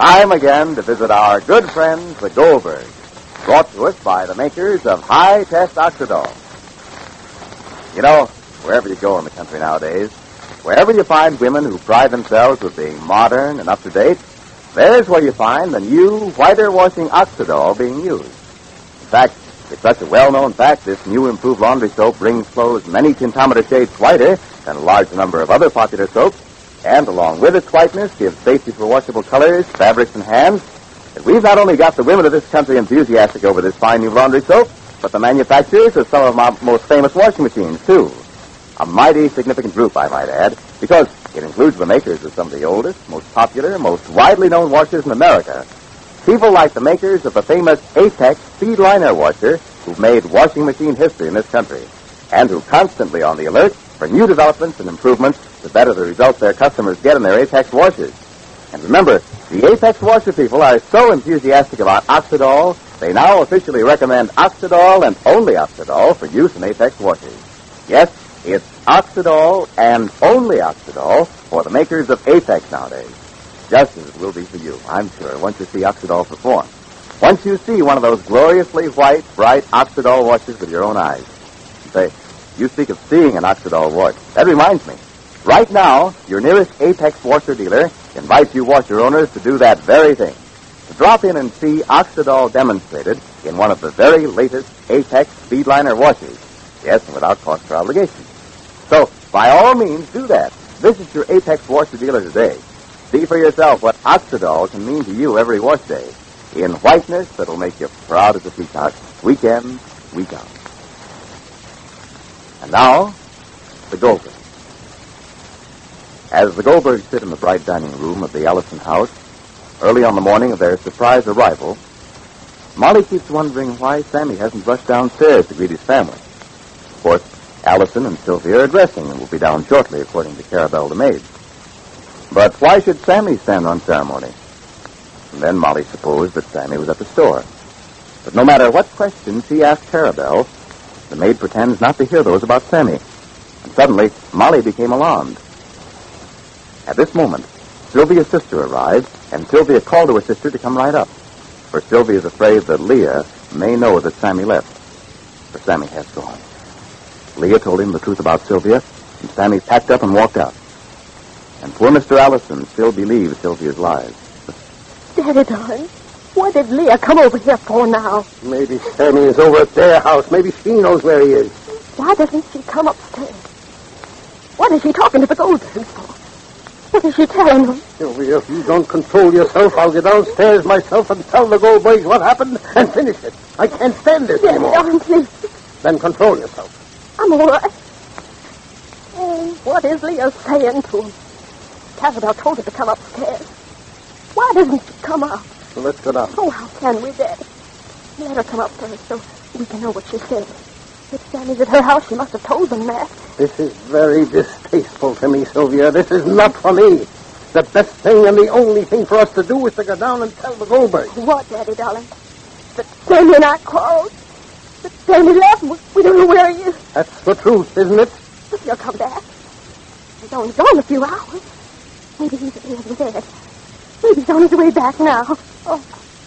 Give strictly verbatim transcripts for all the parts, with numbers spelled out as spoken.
Time again to visit our good friends, the Goldbergs, brought to us by the makers of High Test Oxidol. You know, wherever you go in the country nowadays, wherever you find women who pride themselves with being modern and up-to-date, there's where you find the new, whiter washing Oxidol being used. In fact, it's such a well-known fact this new improved laundry soap brings clothes many tintometer shades whiter than a large number of other popular soaps, and along with its whiteness gives safety for washable colors, fabrics, and hands, that we've not only got the women of this country enthusiastic over this fine new laundry soap, but the manufacturers of some of our most famous washing machines, too. A mighty significant group, I might add, because it includes the makers of some of the oldest, most popular, most widely known washers in America. People like the makers of the famous Apex Speed Liner washer, who've made washing machine history in this country, and who are constantly on the alert for new developments and improvements to better the results their customers get in their Apex washers. And remember, the Apex washer people are so enthusiastic about Oxidol, they now officially recommend Oxidol and only Oxidol for use in Apex washers. Yes, it's Oxidol and only Oxidol for the makers of Apex nowadays. Just as it will be for you, I'm sure, once you see Oxidol perform. Once you see one of those gloriously white, bright Oxidol washers with your own eyes. Say, you speak of seeing an Oxidol wash. That reminds me. Right now, your nearest Apex washer dealer invites you washer owners to do that very thing. To drop in and see Oxidol demonstrated in one of the very latest Apex Speedliner washers. Yes, and without cost or obligation. So, by all means, do that. Visit your Apex washer dealer today. See for yourself what Oxidol can mean to you every wash day. In whiteness that'll make you proud as a peacock, week in, week out. And now, the Goldbergs. As the Goldbergs sit in the bright dining room of the Allison house, early on the morning of their surprise arrival, Molly keeps wondering why Sammy hasn't rushed downstairs to greet his family. Of course, Allison and Sylvia are dressing and will be down shortly, according to Carabelle the maid. But why should Sammy stand on ceremony? And then Molly supposed that Sammy was at the store. But no matter what questions he asked Carabelle, the maid pretends not to hear those about Sammy. And suddenly, Molly became alarmed. At this moment, Sylvia's sister arrived, and Sylvia called to her sister to come right up. For Sylvia is afraid that Leah may know that Sammy left. For Sammy has gone. Leah told him the truth about Sylvia, and Sammy packed up and walked out. And poor Mister Allison still believes Sylvia's lies. Daddy, darling, what did Leah come over here for now? Maybe Sammy is over at their house. Maybe she knows where he is. Why doesn't she come upstairs? What is she talking to the Goldbergs for? What is she telling them? Sylvia, if you don't control yourself, I'll get downstairs myself and tell the Goldbergs what happened and finish it. I can't stand this Daddy, anymore. darling, please. Then control yourself. I'm all right. Oh, what is Leah saying to him? Carabelle told her to come upstairs. Why doesn't she come up? Well, let's go down. Oh, how can we, Daddy? Let her come up first so we can know what she said. If Sammy's at her house, she must have told them that. This is very distasteful to me, Sylvia. This is not for me. The best thing and the only thing for us to do is to go down and tell the Goldbergs. What, Daddy, darling? That Sammy and I quarreled. That Sammy left. We, we don't know where he is. That's the truth, isn't it? But he'll come back. He's only gone a few hours. Maybe he's he hasn't dead. Maybe he's on his way back now. Oh.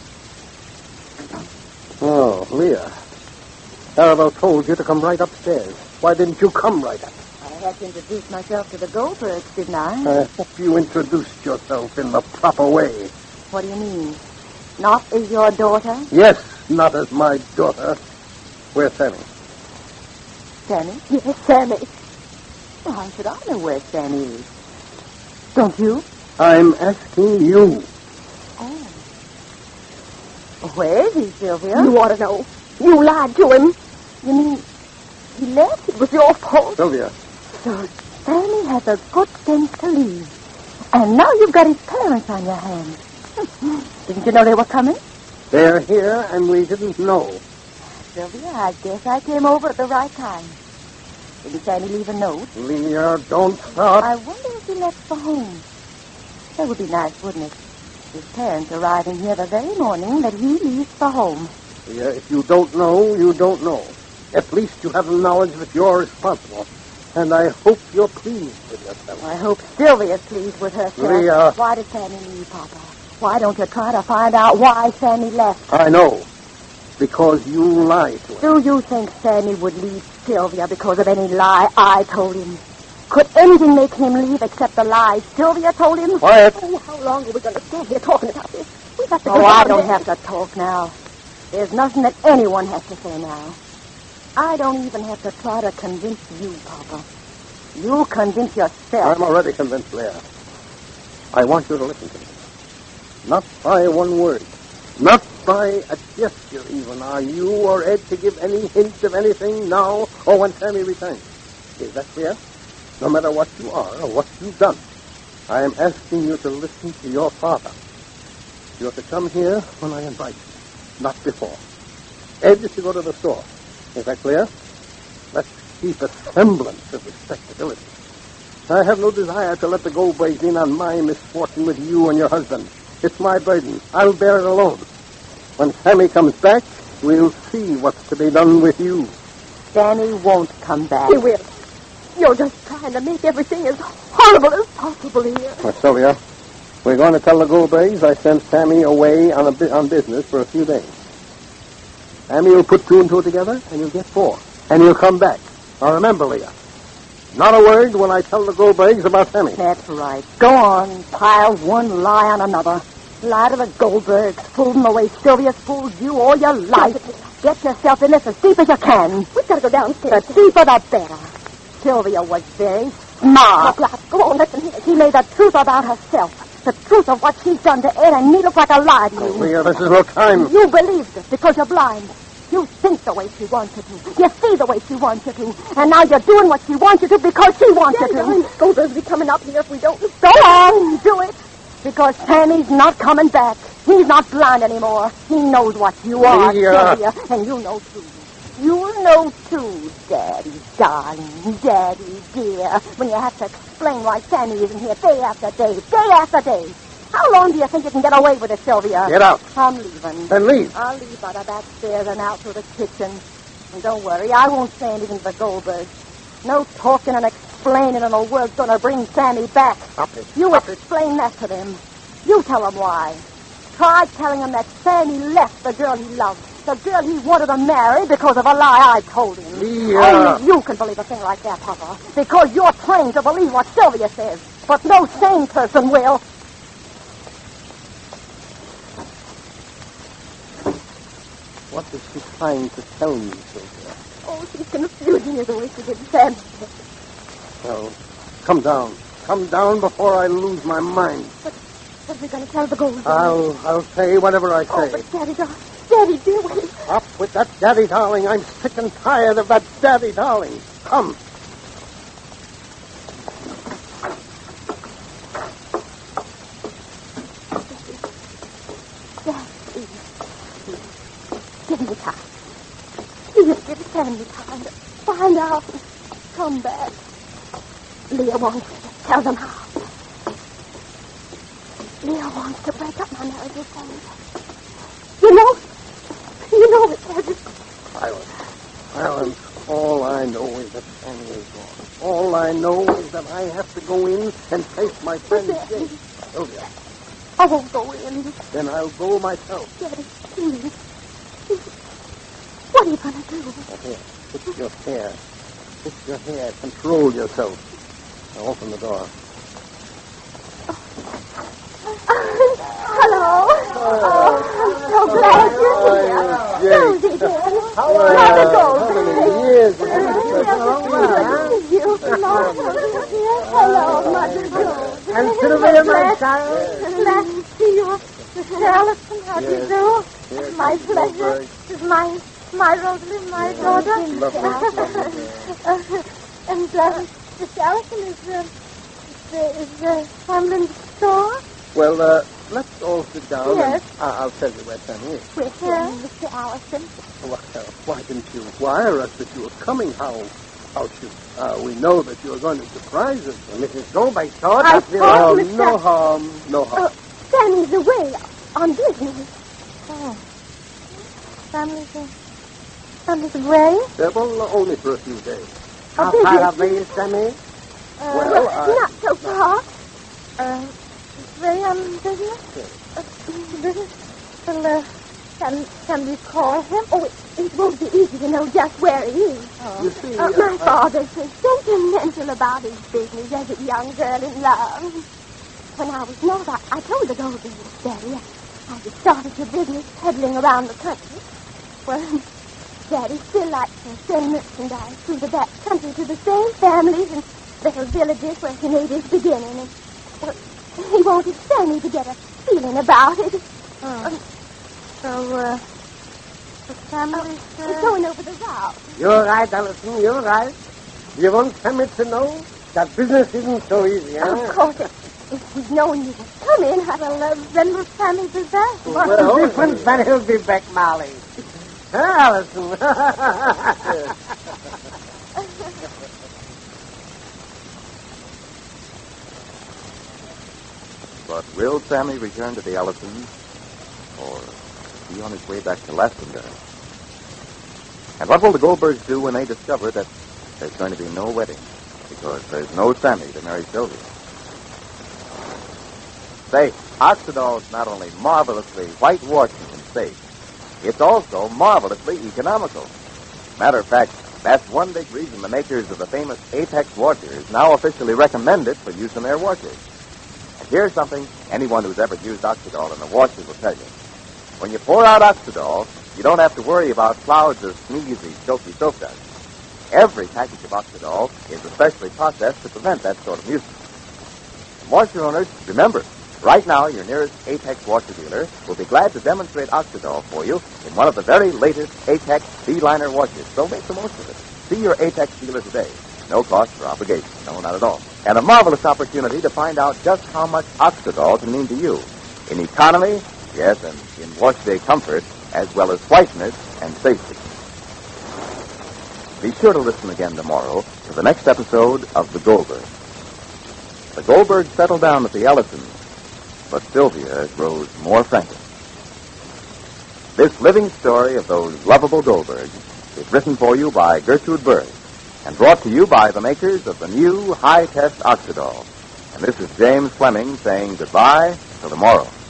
Oh, Leah. Carabelle told you to come right upstairs. Why didn't you come right up? I had to introduce myself to the Goldbergs, didn't I? I hope you introduced yourself in the proper way. What do you mean? Not as your daughter? Yes, not as my daughter. Where's Sammy? Sammy? Yes, Sammy. Well, how should I know where Sammy is? Don't you? I'm asking you. Oh. Where is he, Sylvia? You ought to know. You lied to him. You mean he left? It was your fault. Sylvia. So Sammy has a good sense to leave. And now you've got his parents on your hands. Didn't you know they were coming? They're here, and we didn't know. Sylvia, I guess I came over at the right time. Didn't Sammy leave a note? Leah, don't start. I wonder if he left for home. That would be nice, wouldn't it? His parents arriving here the very morning that he leaves for home. Leah, if you don't know, you don't know. At least you have the knowledge that you're responsible. And I hope you're pleased with yourself. I hope Sylvia's pleased with herself. Leah. Why did Sammy leave, Papa? Why don't you try to find out why Sammy left? I know. Because you lied to him. Do you think Sammy would leave Sylvia because of any lie I told him? Could anything make him leave except the lie Sylvia told him? Quiet. Oh, how long are we going to stand here talking about this? We got to Oh, go I on don't there. have to talk now. There's nothing that anyone has to say now. I don't even have to try to convince you, Papa. You convince yourself. I'm already convinced, Leah. I want you to listen to me. Not by one word. Not by a gesture, even, are you or Ed to give any hint of anything now or when Sammy returns. Is that clear? No matter what you are or what you've done, I am asking you to listen to your father. You're to come here when I invite you, not before. Ed is to go to the store. Is that clear? Let's keep a semblance of respectability. I have no desire to let the Goldbergs in on my misfortune with you and your husband. It's my burden. I'll bear it alone. When Sammy comes back, we'll see what's to be done with you. Sammy won't come back. He will. You're just trying to make everything as horrible as possible here. Well, Sylvia, we're going to tell the Goldbergs I sent Sammy away on a bu- on business for a few days. Sammy will put two and two together, and you'll get four. And he'll come back. Now remember, Leah, not a word when I tell the Goldbergs about Sammy. That's right. Go on. Pile one lie on another. Lie to the Goldbergs. Fool them the way Sylvia's fooled you all your life. Get yourself in this as deep as you can. We've got to go downstairs. The deeper the better. Sylvia was very smart. Now, go on, listen here. She made the truth about herself. The truth of what she's done to Ed, and me look like a lie to you. Oh, Leah, this is no time. You believed it because you're blind. You think the way she wants you to. You see the way she wants you to. And now you're doing what she wants you to because she wants Daddy, you to. darling, Goldbergs will be coming up here if we don't. Go on, do it. Because Sammy's not coming back. He's not blind anymore. He knows what you are, Leah. Sylvia. And you know, too. You know, too, Daddy, darling, Daddy, dear, when you have to explain why Sammy isn't here day after day, day after day. How long do you think you can get away with it, Sylvia? Get out. I'm leaving. Then leave. I'll leave by the back stairs and out through the kitchen. And don't worry, I won't say anything to the Goldbergs. No talking and explaining in the world's going to bring Sammy back. Stop it. You Stop it. explain that to them. You tell them why. Try telling them that Sammy left the girl he loved, the girl he wanted to marry because of a lie I told him. Leah. Only you can believe a thing like that, Papa, because you're trained to believe what Sylvia says. But no sane person will. What is she trying to tell me, Sylvia? Oh, she's confusing you the way she did Sam. Well, come down. Come down before I lose my mind. What are we going to tell the Goldbergs? I'll I'll say whatever I Oh, say. but Daddy, darling, Daddy, dear, wait. Up with that daddy darling. I'm sick and tired of that daddy darling. Come. Daddy, give me time. Please give Sammy time to find out and come back. Leah wants to tell them how. Leah wants to break up my marriage with Sammy. You know, you know it, Daddy. Silence. Silence. All I know is that Sammy is gone. All I know is that I have to go in and face my friend Jane. Sylvia. I won't go in. Then I'll go myself. Daddy, please. Please. What are you going to do? Here, fix your hair. Fix your hair. Control yourself. Now open the door. Hello. Oh, I'm so glad you're here. Susie, dear. How are How's it you? going? How many years? Good to see you. Hello, hello, Mother Jones. And Sylvia, my child. Glad to see you. Mister Allison, how do you Yes. do? Yes, My Miss pleasure. Goldberg. This is my, my Rosalind, my daughter. Lovely. Uh, and uh, Mister Allison is, uh, is, uh, is uh, Hamlin's store. Well, uh, let's all sit down. Yes. And I- I'll tell you where Sammy is. With uh, Mister Allison. Well, why didn't you wire us that you were coming? How, how should uh, we know that you were going to surprise us? Well, Missus Goldberg thought I that we thought, were... Mister No harm, no harm. Uh, Sammy's away on business. Oh. Family's, uh, family's away? Uh, well, only for a few days. How far away is Sammy? Uh, Well, I- not so far. Uh, Very um business? Uh, business? Well, uh, can somebody call him? Oh, it, it won't be easy to know just where he is. You see, Uh, uh, my uh, father's so sentimental about his business as a young girl in love. When I was not, I, I told the Goldbergs, Daddy, I, I had started a business peddling around the country. Well, Daddy still likes to send merchandise through the back country to the same families and little villages where he made his beginning. And well, he wanted Sammy to get a feeling about it. Oh. Um, So, uh, the family's, uh, uh... It's going over the route. You're right, Allison, you're right. You want Sammy to know that business isn't so easy, huh? Of course, if, if we'd known you would come in, I'd have loved them with Sammy disaster. What's the difference when he'll be back, Molly? Huh, Allison? But will Sammy return to the Ellisons, or is he on his way back to Lastingdale? And what will the Goldbergs do when they discover that there's going to be no wedding, because there's no Sammy to marry Sylvia? Say, Oxydol's not only marvelously whitewashing and safe, it's also marvelously economical. Matter of fact, that's one big reason the makers of the famous Apex washers now officially recommend it for use in their washers. And here's something anyone who's ever used Oxydol in a washer will tell you. When you pour out Oxydol, you don't have to worry about clouds of sneezy, choky soap dust. Every package of Oxydol is especially processed to prevent that sort of nuisance. Washer owners, remember, right now your nearest Apex washer dealer will be glad to demonstrate Oxydol for you in one of the very latest Apex C-liner washers, so make the most of it. See your Apex dealer today. No cost or obligation. No, not at all. And a marvelous opportunity to find out just how much Oxydol can mean to you. In economy, yes, and in wash day comfort, as well as whiteness and safety. Be sure to listen again tomorrow to the next episode of The Goldbergs. The Goldbergs settle down at the Ellisons, but Sylvia grows more frantic. This living story of those lovable Goldbergs is written for you by Gertrude Berg and brought to you by the makers of the new high-test Oxydol. And this is James Fleming saying goodbye till tomorrow.